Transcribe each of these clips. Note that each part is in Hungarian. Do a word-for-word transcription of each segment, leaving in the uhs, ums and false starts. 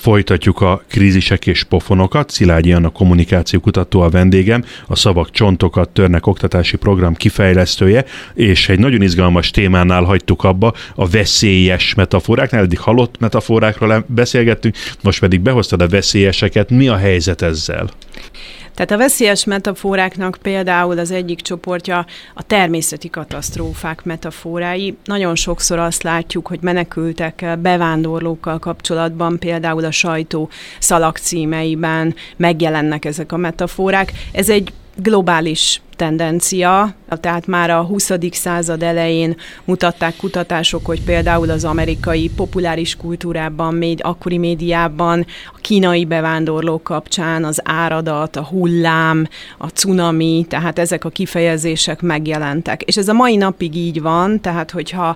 Folytatjuk a krízisek és pofonokat. Szilágyi Anna kommunikációkutató a vendégem, a Szavak csontokat törnek oktatási program kifejlesztője, és egy nagyon izgalmas témánál hagytuk abba, a veszélyes metaforáknál. Eddig halott metaforákról beszélgettünk, most pedig behoztad a veszélyeseket. Mi a helyzet ezzel? Tehát a veszélyes metaforáknak például az egyik csoportja a természeti katasztrófák metaforái. Nagyon sokszor azt látjuk, hogy menekültekkel, bevándorlókkal kapcsolatban például a sajtó szalagcímeiben megjelennek ezek a metaforák. Ez egy globális tendencia, tehát már a huszadik század elején mutatták kutatások, hogy például az amerikai populáris kultúrában, méd, akkori médiában, a kínai bevándorlók kapcsán az áradat, a hullám, a cunami, tehát ezek a kifejezések megjelentek. És ez a mai napig így van, tehát hogyha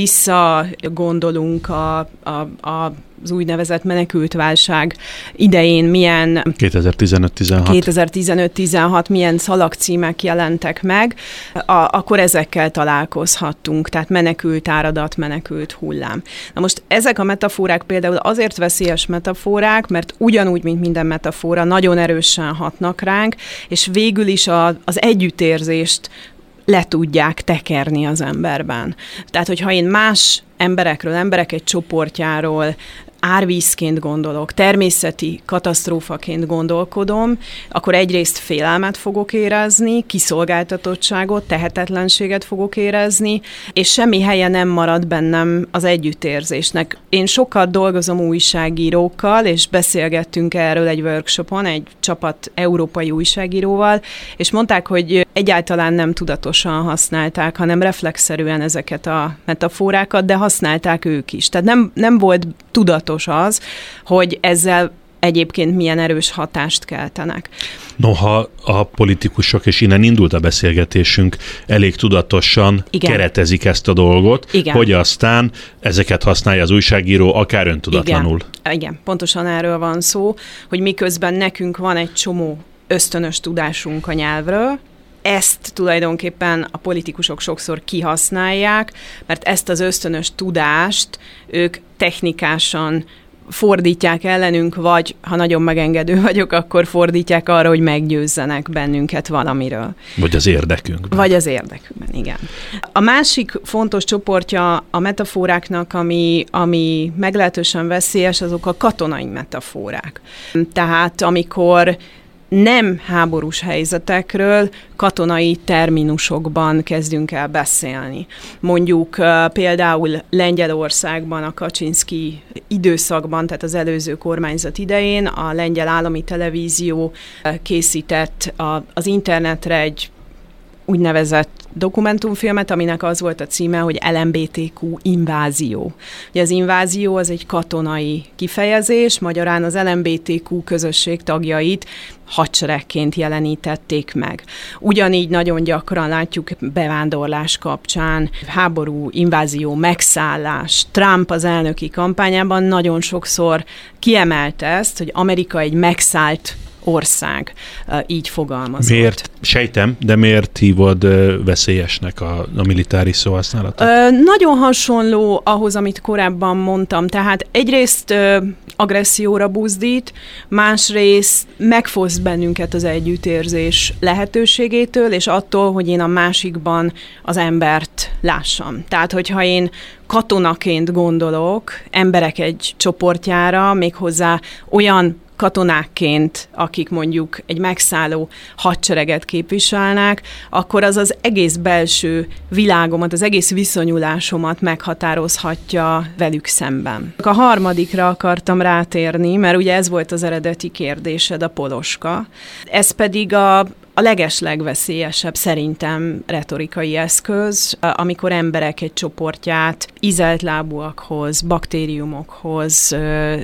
visszagondolunk a, a, a az úgynevezett menekültválság idején milyen kétezer-tizenöt tizenhat milyen szalagcímek jelentek meg, a, akkor ezekkel találkozhattunk, tehát menekült áradat, menekült hullám. Na most ezek a metaforák például azért veszélyes metaforák, mert ugyanúgy, mint minden metafora, nagyon erősen hatnak ránk, és végül is a, az együttérzést le tudják tekerni az emberben. Tehát, hogyha én más emberekről, emberek egy csoportjáról árvízként gondolok, természeti katasztrófaként gondolkodom, akkor egyrészt félelmet fogok érezni, kiszolgáltatottságot, tehetetlenséget fogok érezni, és semmi helye nem marad bennem az együttérzésnek. Én sokat dolgozom újságírókkal, és beszélgettünk erről egy workshopon, egy csapat európai újságíróval, és mondták, hogy egyáltalán nem tudatosan használták, hanem reflexzerűen ezeket a metaforákat, de használták ők is. Tehát nem, nem volt tudatos az, hogy ezzel egyébként milyen erős hatást keltenek. Noha a politikusok, és innen indult a beszélgetésünk, elég tudatosan Igen. keretezik ezt a dolgot, Igen. hogy aztán ezeket használja az újságíró, akár öntudatlanul. Igen. Igen, pontosan erről van szó, hogy miközben nekünk van egy csomó ösztönös tudásunk a nyelvről, ezt tulajdonképpen a politikusok sokszor kihasználják, mert ezt az ösztönös tudást ők technikásan fordítják ellenünk, vagy ha nagyon megengedő vagyok, akkor fordítják arra, hogy meggyőzzenek bennünket valamiről. Vagy az érdekünkben. Vagy az érdekünkben, igen. A másik fontos csoportja a metaforáknak, ami, ami meglehetősen veszélyes, azok a katonai metaforák. Tehát amikor nem háborús helyzetekről katonai terminusokban kezdünk el beszélni. Mondjuk uh, például Lengyelországban a Kaczynszki időszakban, tehát az előző kormányzat idején a lengyel állami televízió uh, készített a, az internetre egy úgynevezett dokumentumfilmet, aminek az volt a címe, hogy el em bé té kú invázió. Ugye az invázió az egy katonai kifejezés, magyarán az el em bé té kú közösség tagjait hadseregként jelenítették meg. Ugyanígy nagyon gyakran látjuk bevándorlás kapcsán, háború, invázió, megszállás. Trump az elnöki kampányában nagyon sokszor kiemelte ezt, hogy Amerika egy megszállt ország, így fogalmazott. Miért? Sejtem, de miért hívod veszélyesnek a, a militáris szóhasználatot? Ö, nagyon hasonló ahhoz, amit korábban mondtam. Tehát egyrészt ö, agresszióra buzdít, másrészt megfoszt bennünket az együttérzés lehetőségétől, és attól, hogy én a másikban az embert lássam. Tehát, hogyha én katonaként gondolok emberek egy csoportjára, méghozzá olyan katonákként, akik mondjuk egy megszálló hadsereget képviselnek, akkor az az egész belső világomat, az egész viszonyulásomat meghatározhatja velük szemben. A harmadikra akartam rátérni, mert ugye ez volt az eredeti kérdésed, a poloska. Ez pedig a A legeslegveszélyesebb szerintem retorikai eszköz, amikor emberek egy csoportját ízelt lábúakhoz, baktériumokhoz,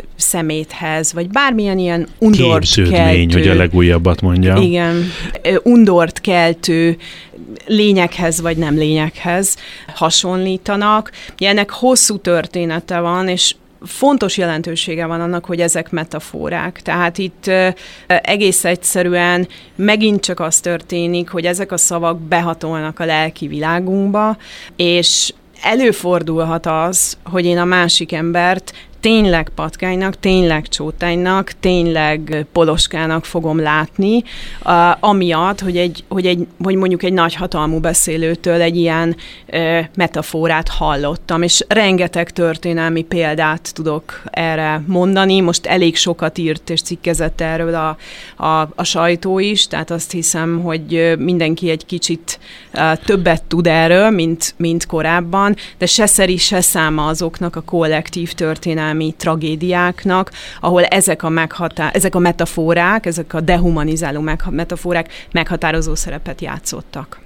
szeméthez, vagy bármilyen ilyen undort képződmény, keltő, hogy a legújabbat mondja. Igen, undort keltő lényekhez, vagy nem lényekhez hasonlítanak. Ennek hosszú története van, és fontos jelentősége van annak, hogy ezek metaforák. Tehát itt egész egyszerűen megint csak az történik, hogy ezek a szavak behatolnak a lelki világunkba, és előfordulhat az, hogy én a másik embert tényleg patkánynak, tényleg csótánynak, tényleg poloskának fogom látni, uh, amiatt, hogy, egy, hogy, egy, hogy mondjuk egy nagyhatalmú beszélőtől egy ilyen uh, metaforát hallottam, és rengeteg történelmi példát tudok erre mondani. Most elég sokat írt és cikkezett erről a, a, a sajtó is, tehát azt hiszem, hogy mindenki egy kicsit uh, többet tud erről, mint, mint korábban, de se szeri, se száma azoknak a kollektív történelmi tragédiáknak, ahol ezek a, meghatá- ezek a metaforák, ezek a dehumanizáló meg- metaforák meghatározó szerepet játszottak.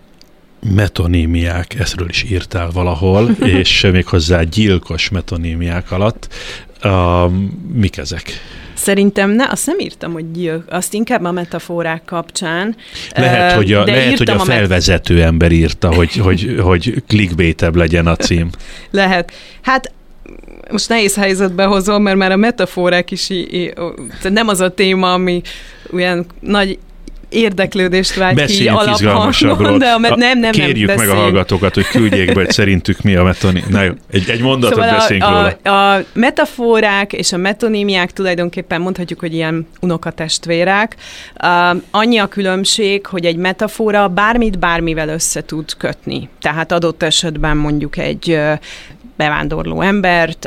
Metonímiák, ezről is írtál valahol, és méghozzá gyilkos metonímiák alatt. Uh, mik ezek? Szerintem ne, azt nem írtam, hogy gyilk, azt inkább a metaforák kapcsán. Lehet, hogy a, lehet, hogy a felvezető met- ember írta, hogy, hogy, hogy clickbaitebb legyen a cím. Lehet. Hát most nehéz helyzetbe hozom, mert már a metaforák is nem az a téma, ami olyan nagy érdeklődést vált beszéljünk ki izgalmasabbról. De a me- nem, nem, Kérjük nem, meg a hallgatókat, hogy küldjék be, hogy szerintük mi a metonímia. Na jó, egy, egy mondatot szóval beszéljünk a, róla. A, a metaforák és a metonímiák tulajdonképpen mondhatjuk, hogy ilyen unokatestvérek. Uh, annyi a különbség, hogy egy metafora bármit bármivel össze tud kötni. Tehát adott esetben mondjuk egy uh, bevándorló embert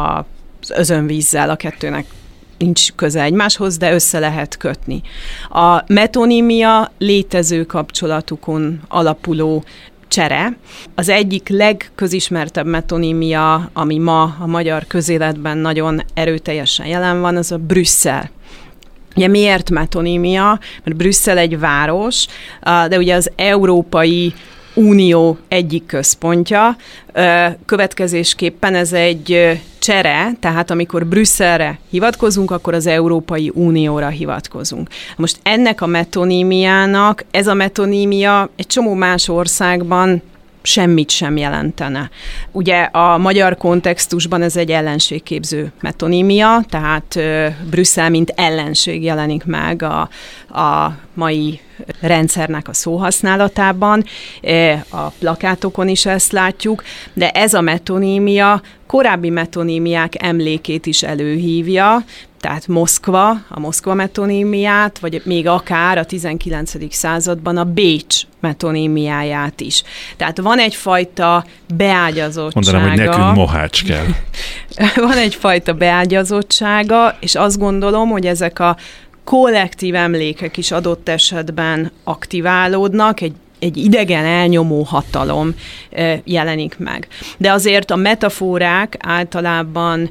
az özönvízzel, a kettőnek nincs köze egymáshoz, de össze lehet kötni. A metonímia létező kapcsolatukon alapuló csere. Az egyik legközismertebb metonímia, ami ma a magyar közéletben nagyon erőteljesen jelen van, az a Brüsszel. Ugye miért metonímia? Mert Brüsszel egy város, de ugye az Európai Unió egyik központja, következésképpen ez egy csere, tehát amikor Brüsszelre hivatkozunk, akkor az Európai Unióra hivatkozunk. Most ennek a metonímiának, ez a metonímia egy csomó más országban semmit sem jelentene. Ugye a magyar kontextusban ez egy ellenségképző metonímia, tehát Brüsszel mint ellenség jelenik meg a, a mai rendszernek a szóhasználatában, a plakátokon is ezt látjuk, de ez a metonímia korábbi metonímiák emlékét is előhívja, tehát Moszkva, a Moszkva metonímiát, vagy még akár a tizenkilencedik században a Bécs metonímiáját is. Tehát van egyfajta beágyazottsága. Mondanám, hogy nekünk Mohács kell. Van egyfajta beágyazottsága, és azt gondolom, hogy ezek a kollektív emlékek is adott esetben aktiválódnak, egy egy idegen elnyomó hatalom jelenik meg. De azért a metaforák általában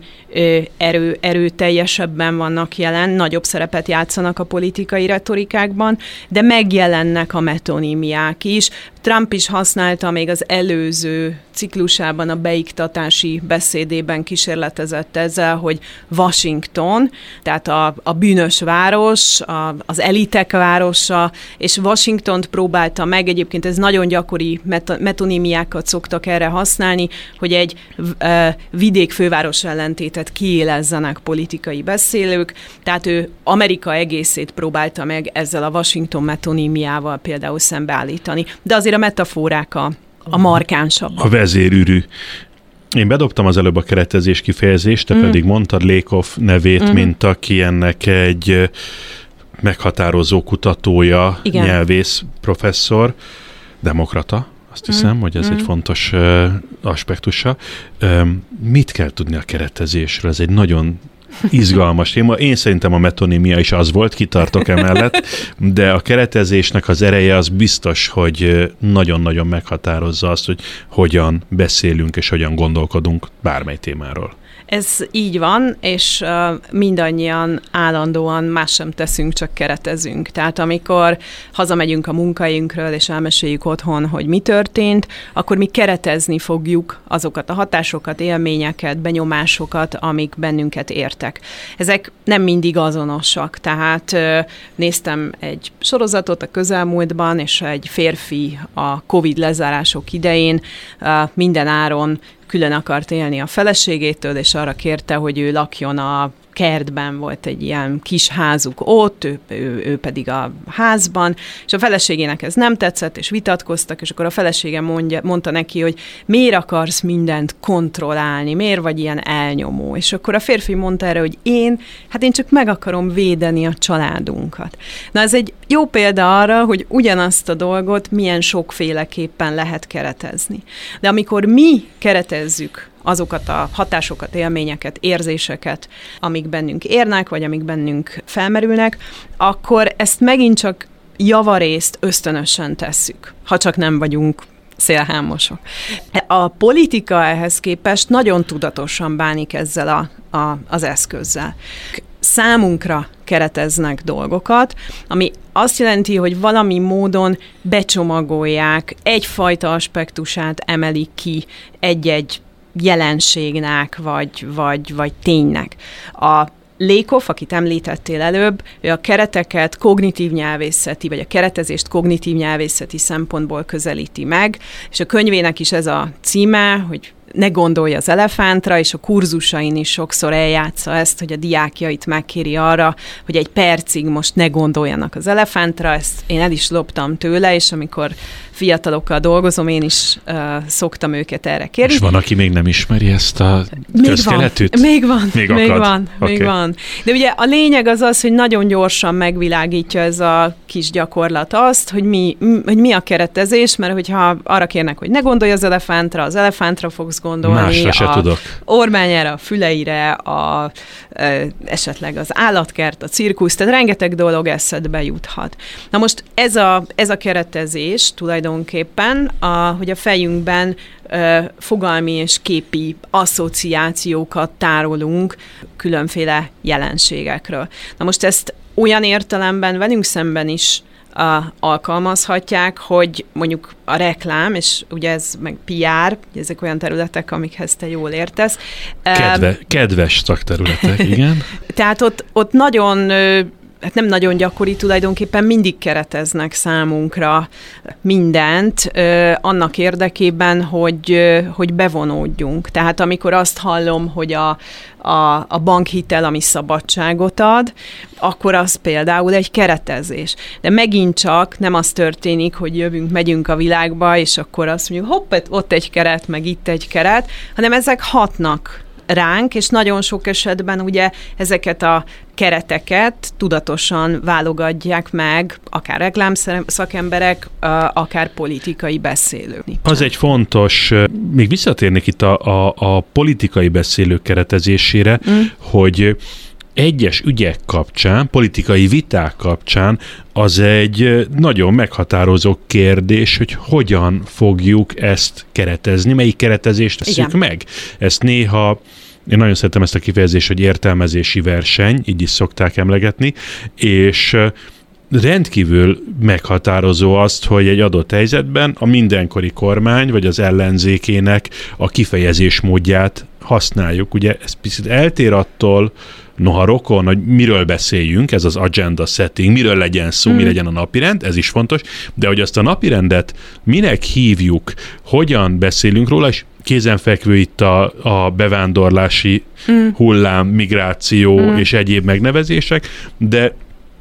erő, erőteljesebben vannak jelen, nagyobb szerepet játszanak a politikai retorikákban, de megjelennek a metonímiák is. Trump is használta még az előző ciklusában, a beiktatási beszédében kísérletezett ezzel, hogy Washington, tehát a, a bűnös város, a, az elitek városa, és Washingtont próbálta meg, egyébként ez nagyon gyakori met- metonímiákat szoktak erre használni, hogy egy uh, vidék főváros ellentétet kiélezzenek politikai beszélők, tehát ő Amerika egészét próbálta meg ezzel a Washington metonímiával például szembeállítani. De azért a metaforák a, a markánsabb. A vezérűrű. Én bedobtam az előbb a keretezés kifejezést, te mm. pedig mondtad Lakoff nevét, mm. mint aki ennek egy meghatározó kutatója, igen. nyelvész, professzor, demokrata, azt hiszem, mm. hogy ez mm. egy fontos uh, aspektusa. Um, mit kell tudni a keretezésről? Ez egy nagyon izgalmas téma. Én szerintem a metonímia is az volt, kitartok emellett, de a keretezésnek az ereje az biztos, hogy nagyon-nagyon meghatározza azt, hogy hogyan beszélünk és hogyan gondolkodunk bármely témáról. Ez így van, és uh, mindannyian állandóan más sem teszünk, csak keretezünk. Tehát amikor hazamegyünk a munkahelyünkről, és elmeséljük otthon, hogy mi történt, akkor mi keretezni fogjuk azokat a hatásokat, élményeket, benyomásokat, amik bennünket értek. Ezek nem mindig azonosak. Tehát uh, néztem egy sorozatot a közelmúltban, és egy férfi a Covid lezárások idején uh, minden áron külön akart élni a feleségétől, és arra kérte, hogy ő lakjon a kertben volt egy ilyen kis házuk ott, ő, ő, ő pedig a házban, és a feleségének ez nem tetszett, és vitatkoztak, és akkor a felesége mondja, mondta neki, hogy miért akarsz mindent kontrollálni, miért vagy ilyen elnyomó, és akkor a férfi mondta erre, hogy én, hát én csak meg akarom védeni a családunkat. Na ez egy jó példa arra, hogy ugyanazt a dolgot milyen sokféleképpen lehet keretezni. De amikor mi keretezzük azokat a hatásokat, élményeket, érzéseket, amik bennünk érnek, vagy amik bennünk felmerülnek, akkor ezt megint csak javarészt ösztönösen tesszük, ha csak nem vagyunk szélhámosok. A politika ehhez képest nagyon tudatosan bánik ezzel a, a, az eszközzel. Számunkra kereteznek dolgokat, ami azt jelenti, hogy valami módon becsomagolják, egyfajta aspektusát emelik ki egy-egy jelenségnek, vagy, vagy, vagy ténynek. A Lakoff, akit említettél előbb, ő a kereteket kognitív nyelvészeti, vagy a keretezést kognitív nyelvészeti szempontból közelíti meg, és a könyvének is ez a címe, hogy ne gondolj az elefántra, és a kurzusain is sokszor eljátsza ezt, hogy a diákjait megkéri arra, hogy egy percig most ne gondoljanak az elefántra, ezt én el is loptam tőle, és amikor fiatalokkal dolgozom, én is uh, szoktam őket erre kérni. És van, aki még nem ismeri ezt a közkeletűt? Még van, még van, még, még van, okay. még van. De ugye a lényeg az az, hogy nagyon gyorsan megvilágítja ez a kis gyakorlat azt, hogy mi, hogy mi a keretezés, mert hogyha arra kérnek, hogy ne gondolj az elefántra, az elefántra fogsz gondolni. Másra se a tudok. Ormányára, a füleire, a, e, esetleg az állatkert, a cirkusz, tehát rengeteg dolog eszedbe juthat. Na most ez a, ez a keretezés tulajdonképpen, a, hogy a fejünkben e, fogalmi és képi asszociációkat tárolunk különféle jelenségekről. Na most ezt olyan értelemben velünk szemben is A, alkalmazhatják, hogy mondjuk a reklám, és ugye ez meg pé er, ezek olyan területek, amikhez te jól értesz. Kedve, kedves szakterületek, igen. Tehát ott, ott nagyon, hát nem nagyon gyakori, tulajdonképpen mindig kereteznek számunkra mindent, annak érdekében, hogy, hogy bevonódjunk. Tehát amikor azt hallom, hogy a A, a bankhitel, ami szabadságot ad, akkor az például egy keretezés. De megint csak nem az történik, hogy jövünk, megyünk a világba, és akkor azt mondjuk, hopp, ott egy keret, meg itt egy keret, hanem ezek hatnak ránk, és nagyon sok esetben ugye ezeket a kereteket tudatosan válogatják meg, akár reklámszakemberek, akár politikai beszélők. Az egy fontos, még visszatérnék itt a, a, a politikai beszélők keretezésére, mm. hogy egyes ügyek kapcsán, politikai viták kapcsán az egy nagyon meghatározó kérdés, hogy hogyan fogjuk ezt keretezni, melyik keretezést veszük Igen. meg. Ezt néha, én nagyon szeretem ezt a kifejezést, hogy értelmezési verseny, így is szokták emlegetni, és rendkívül meghatározó azt, hogy egy adott helyzetben a mindenkori kormány, vagy az ellenzékének a kifejezés módját használjuk. Ugye ez picit eltér attól, noha rokon, hogy miről beszéljünk, ez az agenda setting, miről legyen szó, mm. mi legyen a napirend, ez is fontos, de hogy azt a napirendet minek hívjuk, hogyan beszélünk róla, és kézenfekvő itt a, a bevándorlási mm. hullám, migráció mm. és egyéb megnevezések, de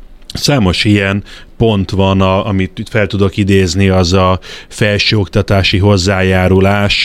számos ilyen pont van, a, amit fel tudok idézni, az a felsőoktatási hozzájárulás,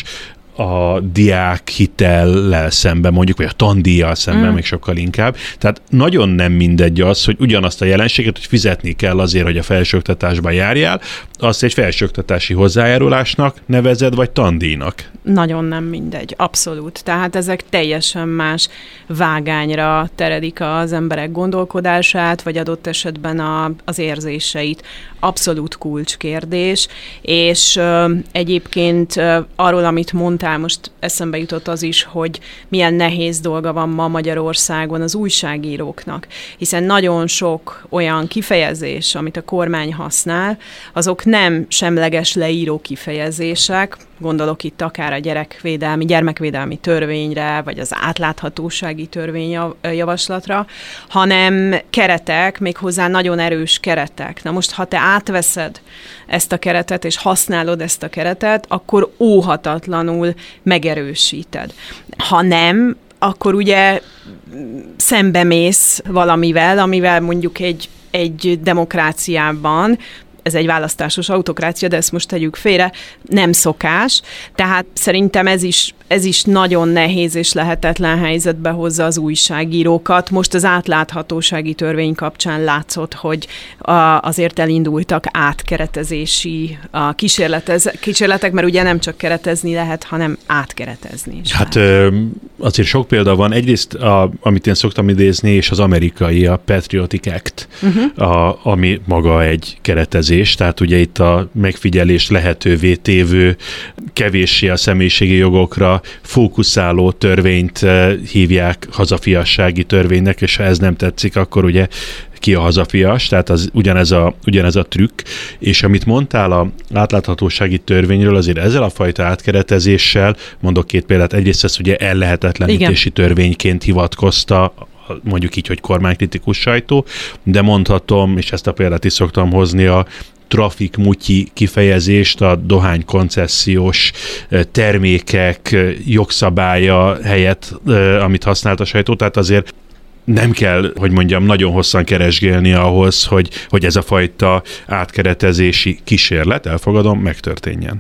a diák hitellel szemben mondjuk, vagy a tandíjjal szemben mm. még sokkal inkább. Tehát nagyon nem mindegy az, hogy ugyanazt a jelenséget, hogy fizetni kell azért, hogy a felsőoktatásban járjál, azt egy felsőoktatási hozzájárulásnak nevezed, vagy tandíjnak. Nagyon nem mindegy, abszolút. Tehát ezek teljesen más vágányra teredik az emberek gondolkodását, vagy adott esetben a, az érzéseit. Abszolút kulcskérdés, és ö, egyébként ö, arról, amit mondtál, most eszembe jutott az is, hogy milyen nehéz dolga van ma Magyarországon az újságíróknak, hiszen nagyon sok olyan kifejezés, amit a kormány használ, azok nem semleges leíró kifejezések, gondolok itt akár a gyerekvédelmi, gyermekvédelmi törvényre, vagy az átláthatósági törvényjavaslatra, hanem keretek, méghozzá nagyon erős keretek. Na most, ha te átveszed ezt a keretet, és használod ezt a keretet, akkor óhatatlanul megerősíted. Ha nem, akkor ugye szembemész valamivel, amivel mondjuk egy, egy demokráciában, ez egy választásos autokrácia, de ezt most tegyük félre, nem szokás. Tehát szerintem ez is, ez is nagyon nehéz és lehetetlen helyzetbe hozza az újságírókat. Most az átláthatósági törvény kapcsán látszott, hogy a, azért elindultak átkeretezési a kísérletez, kísérletek, mert ugye nem csak keretezni lehet, hanem átkeretezni is Hát lehet. Azért sok példa van. Egyrészt, a, amit én szoktam idézni, és az amerikai, a Patriotic Act, uh-huh. a, ami maga egy keretezés. Tehát ugye itt a megfigyelés lehetővé tévő, kevéssé a személyiségi jogokra fókuszáló törvényt hívják hazafiassági törvénynek, és ha ez nem tetszik, akkor ugye ki a hazafias, tehát az ugyanez a, ugyanez a trükk, és amit mondtál az átláthatósági törvényről, azért ezzel a fajta átkeretezéssel, mondok két példát, egyrészt ezt ugye ellehetetlenítési Igen. törvényként hivatkozta, mondjuk így, hogy kormánykritikus sajtó, de mondhatom, és ezt a példát is szoktam hozni, a trafikmutyi kifejezést, a dohánykoncesziós termékek jogszabálya helyett, amit használt a sajtó, tehát azért nem kell, hogy mondjam, nagyon hosszan keresgélni ahhoz, hogy, hogy ez a fajta átkeretezési kísérlet, elfogadom, megtörténjen.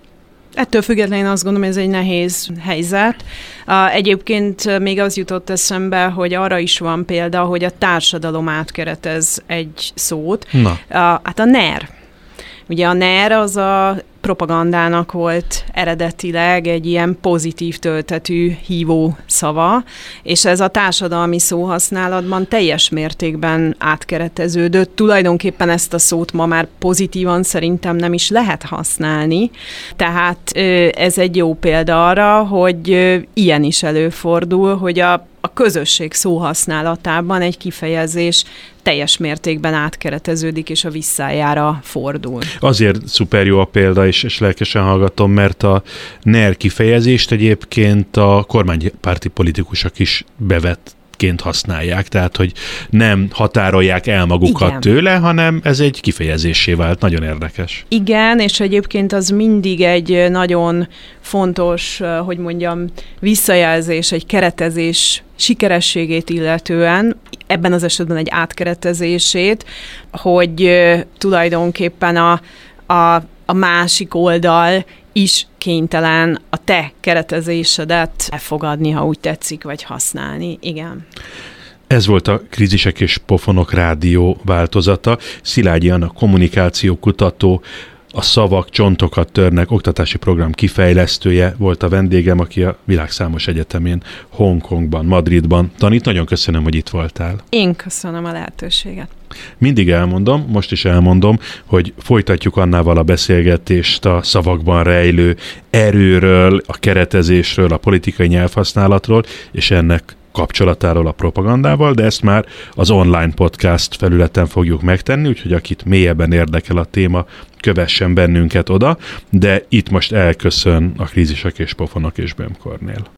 Ettől függetlenül azt gondolom, ez egy nehéz helyzet. Egyébként még az jutott eszembe, hogy arra is van példa, hogy a társadalom átkeretez egy szót. Na. Hát a NER. Ugye a NER az a propagandának volt eredetileg egy ilyen pozitív töltetű hívó szava, és ez a társadalmi szóhasználatban teljes mértékben átkereteződött. Tulajdonképpen ezt a szót ma már pozitívan szerintem nem is lehet használni, tehát ez egy jó példa arra, hogy ilyen is előfordul, hogy a a közösség szóhasználatában egy kifejezés teljes mértékben átkereteződik, és a visszájára fordul. Azért szuper jó a példa, és, és lelkesen hallgatom, mert a NER kifejezést egyébként a kormánypárti politikusok is bevett ként használják, tehát hogy nem határolják el magukat Igen. tőle, hanem ez egy kifejezésé vált. Nagyon érdekes. Igen, és egyébként az mindig egy nagyon fontos, hogy mondjam, visszajelzés, egy keretezés sikerességét illetően, ebben az esetben egy átkeretezését, hogy tulajdonképpen a, a, a másik oldal is kénytelen a te keretezésedet elfogadni, ha úgy tetszik, vagy használni. Igen. Ez volt a Krízisek és Pofonok rádió változata. Szilágyi Anna kommunikációkutató, a Szavak csontokat törnek oktatási program kifejlesztője volt a vendégem, aki a világ számos egyetemén, Hongkongban, Madridban tanít. Nagyon köszönöm, hogy itt voltál. Én köszönöm a lehetőséget. Mindig elmondom, most is elmondom, hogy folytatjuk Annával a beszélgetést a szavakban rejlő erőről, a keretezésről, a politikai nyelvhasználatról, és ennek kapcsolatáról a propagandával, de ezt már az online podcast felületen fogjuk megtenni, úgyhogy akit mélyebben érdekel a téma, kövessen bennünket oda, de itt most elköszön a Krízisek és Pofonok és Böhm Kornél.